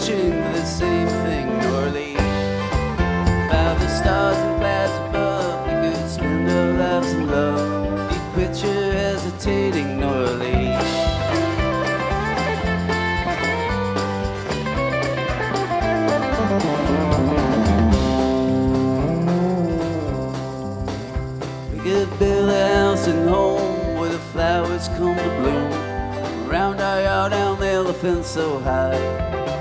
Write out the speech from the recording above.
preaching the same thing, nor leave. By the stars and clouds above, we could spend our lives in love. You'd quit your hesitating, nor leave. We could build a house and home where the flowers come to bloom. Around our yard down the elephant so high.